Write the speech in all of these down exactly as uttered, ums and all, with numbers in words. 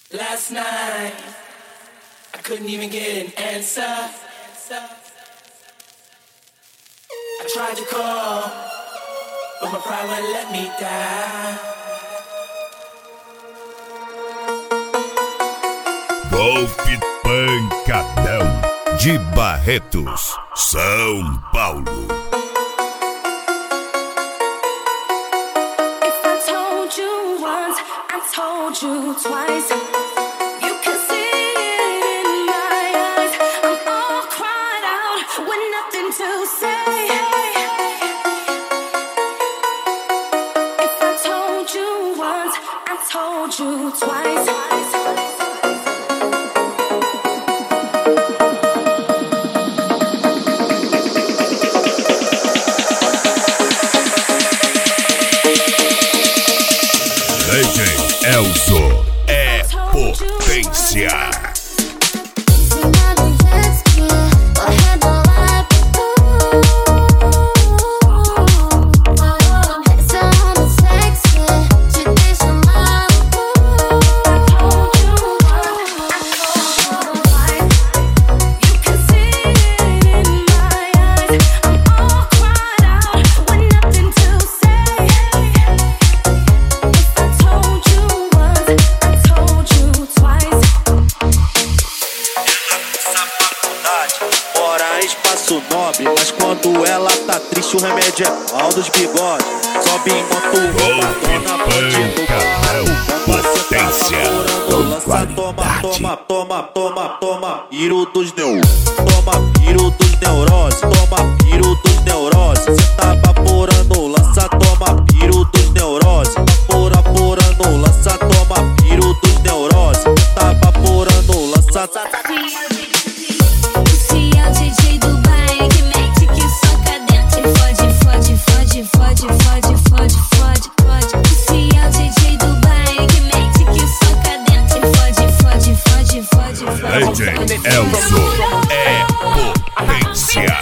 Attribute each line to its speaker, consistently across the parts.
Speaker 1: Last night, I couldn't even get an answer. I tried to call, but my pride wouldn't let me down.
Speaker 2: Golpe Pancadão de Barretos, São Paulo.
Speaker 3: If I told you once, I told you twice. You can see it in my eyes. I'm all cried out with nothing to say. If I told you once, I told you twice.
Speaker 2: D J Elzo é potência.
Speaker 4: Espaço nobre, mas quando ela tá triste o remédio é pau dos bigodes. Sobe em moto, dona bandido,
Speaker 2: potência,
Speaker 4: lança, toma, toma, toma, toma, toma, piro dos neu, toma, piro dos neurose, toma, piro dos neurose. Cê tá vaporando, lança, toma, piro dos neurose. Vapora, vaporando, lança, toma, piro dos neurose. Cê tá vaporando, lança.
Speaker 2: D J Elzo é potência.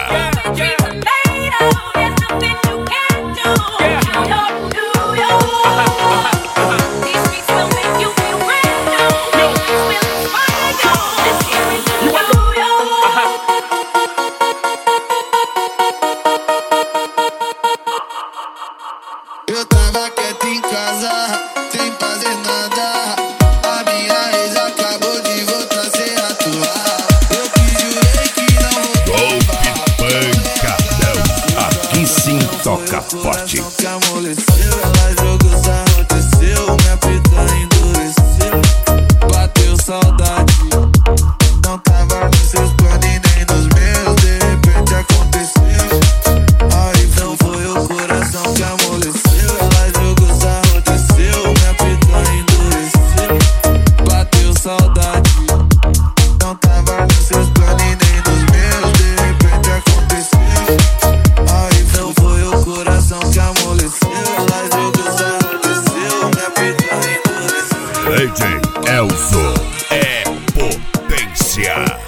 Speaker 5: Eu tava quieto em casa, sem fazer nada. A minha ex acabou de voltar sem atuar. Eu que jurei que não
Speaker 2: Golpe Pancadão, aqui sim toca forte.
Speaker 5: que amoleceu, ela jogou, sarroteceu. Minha pita endureceu, bateu saudade. Não tava nos seus planos e nem nos meus. De repente aconteceu. Aí não foi o coração que amoleceu. Ela jogou, sarroteceu. Minha pita endureceu, bateu saudade. Não tava nos seus planos e nem nos meus. De repente aconteceu. Aí não foi o coração que amoleceu. Ela jogou, sarroteceu. Minha pita endureceu.
Speaker 2: D J Elzo é potência.